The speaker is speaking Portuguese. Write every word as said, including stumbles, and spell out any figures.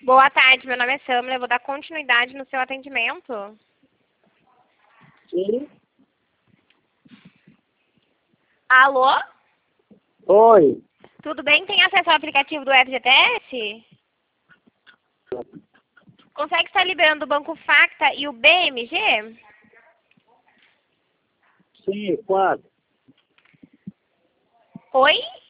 Boa tarde, meu nome é Samila, eu vou dar continuidade no seu atendimento. Sim. Alô? Oi. Tudo bem? Tem acesso ao aplicativo do F G T S? Consegue estar liberando o Banco Facta e o B M G? Sim, quatro. Oi?